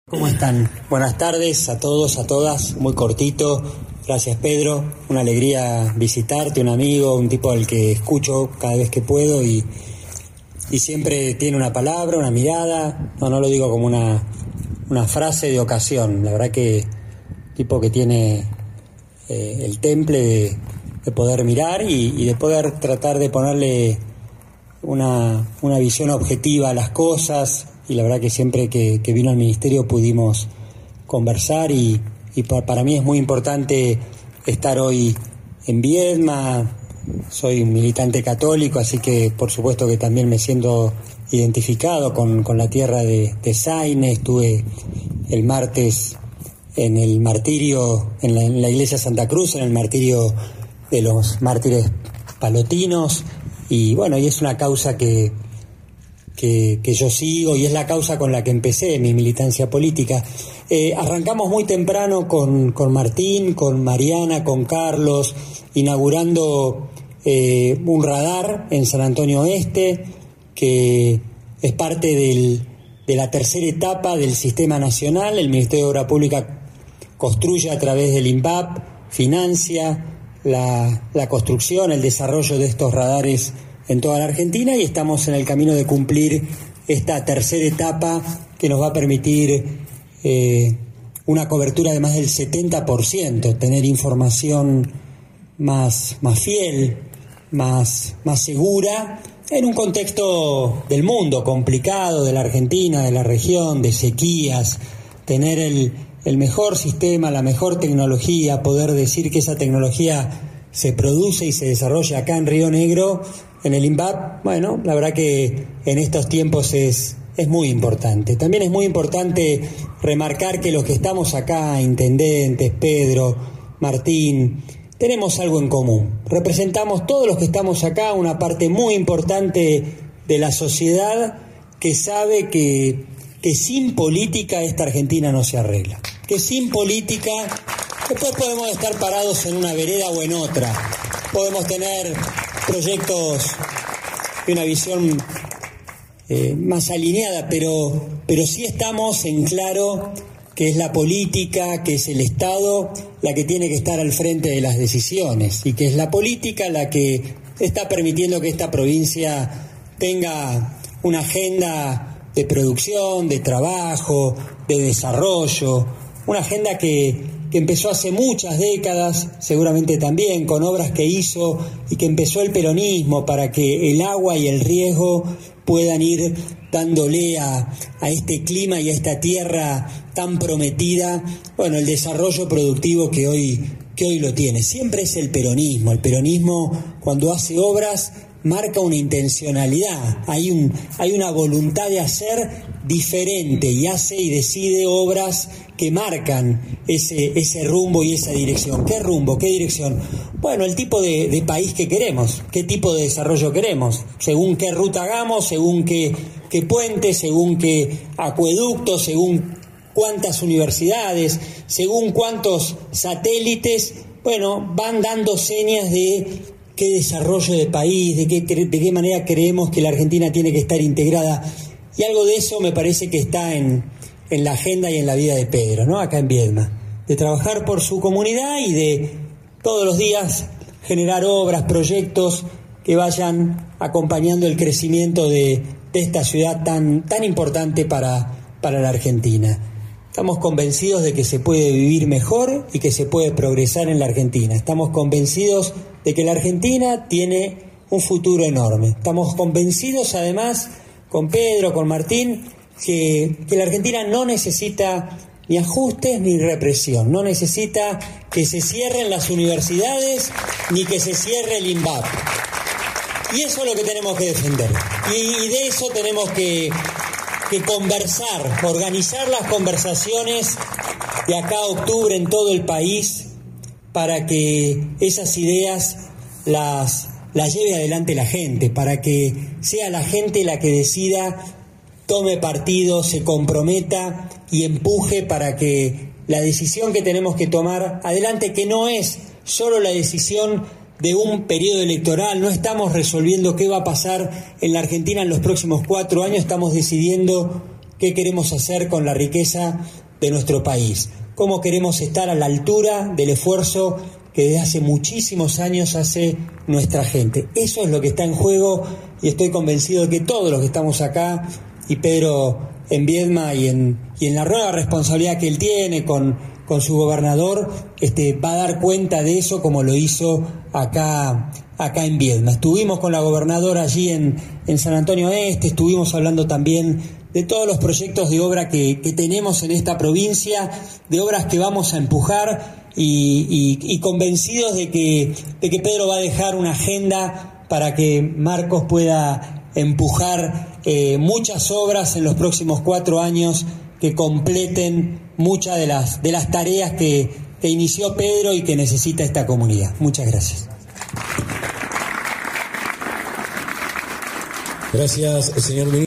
¿Cómo están? Buenas tardes a todos, a todas, muy cortito. Gracias, Pedro, una alegría visitarte, un amigo, un tipo al que escucho cada vez que puedo y siempre tiene una palabra, una mirada. No lo digo como una frase de ocasión, la verdad que tipo que tiene el temple de poder mirar y de poder tratar de ponerle una visión objetiva a las cosas. Y la verdad que siempre que vino al ministerio pudimos conversar y para mí es muy importante estar hoy en Viedma. Soy un militante católico, así que por supuesto que también me siento identificado con la tierra de Zaine. Estuve el martes en el martirio, en la iglesia Santa Cruz, en el martirio de los mártires palotinos, y bueno, y es una causa que yo sigo y es la causa con la que empecé mi militancia política. Arrancamos muy temprano con Martín, con Mariana, con Carlos, inaugurando un radar en San Antonio Oeste, que es parte de la tercera etapa del sistema nacional. El Ministerio de Obra Pública construye a través del INVAP, financia la construcción, el desarrollo de estos radares en toda la Argentina, y estamos en el camino de cumplir esta tercera etapa que nos va a permitir una cobertura de más del 70%, tener información más fiel, más segura, en un contexto del mundo complicado, de la Argentina, de la región, de sequías, tener el mejor sistema, la mejor tecnología, poder decir que esa tecnología se produce y se desarrolla acá en Río Negro, en el INVAP. Bueno, la verdad que en estos tiempos es muy importante. También es muy importante remarcar que los que estamos acá, intendentes, Pedro, Martín, tenemos algo en común. Representamos todos los que estamos acá una parte muy importante de la sociedad que sabe que sin política esta Argentina no se arregla. Que sin política después podemos estar parados en una vereda o en otra. Podemos tener proyectos y una visión más alineada, pero sí estamos en claro que es la política, que es el Estado la que tiene que estar al frente de las decisiones, y que es la política la que está permitiendo que esta provincia tenga una agenda de producción, de trabajo, de desarrollo, una agenda que empezó hace muchas décadas, seguramente también con obras que hizo y que empezó el peronismo para que el agua y el riego puedan ir dándole a este clima y a esta tierra tan prometida, bueno, el desarrollo productivo que hoy lo tiene. Siempre es el peronismo. El peronismo, cuando hace obras, marca una intencionalidad, hay una voluntad de hacer diferente, y hace y decide obras que marcan ese rumbo y esa dirección. ¿Qué rumbo? ¿Qué dirección? Bueno, el tipo de país que queremos, qué tipo de desarrollo queremos, según qué ruta hagamos, según qué puentes, según qué acueductos, según cuántas universidades, según cuántos satélites, bueno, van dando señas de qué desarrollo de país, de qué manera creemos que la Argentina tiene que estar integrada. Y algo de eso me parece que está en la agenda y en la vida de Pedro, ¿no? Acá en Viedma, de trabajar por su comunidad y de todos los días generar obras, proyectos que vayan acompañando el crecimiento de esta ciudad tan importante para la Argentina. Estamos convencidos de que se puede vivir mejor y que se puede progresar en la Argentina. Estamos convencidos de que la Argentina tiene un futuro enorme. Estamos convencidos, además, con Pedro, con Martín, que la Argentina no necesita ni ajustes ni represión, no necesita que se cierren las universidades ni que se cierre el INVAP. Y eso es lo que tenemos que defender. Y de eso tenemos que conversar, organizar las conversaciones de acá a octubre en todo el país, para que esas ideas las lleve adelante la gente, para que sea la gente la que decida, tome partido, se comprometa y empuje para que la decisión que tenemos que tomar adelante, que no es solo la decisión de un periodo electoral, no estamos resolviendo qué va a pasar en la Argentina en los próximos 4 años, estamos decidiendo qué queremos hacer con la riqueza de nuestro país, cómo queremos estar a la altura del esfuerzo que desde hace muchísimos años hace nuestra gente. Eso es lo que está en juego y estoy convencido de que todos los que estamos acá, y Pedro en Viedma y en la nueva responsabilidad que él tiene con su gobernador, va a dar cuenta de eso como lo hizo acá en Viedma. Estuvimos con la gobernadora allí en San Antonio Este, estuvimos hablando también de todos los proyectos de obra que tenemos en esta provincia, de obras que vamos a empujar y convencidos de que Pedro va a dejar una agenda para que Marcos pueda empujar muchas obras en los próximos 4 años que completen muchas de las tareas que inició Pedro y que necesita esta comunidad. Muchas gracias. Gracias, señor ministro.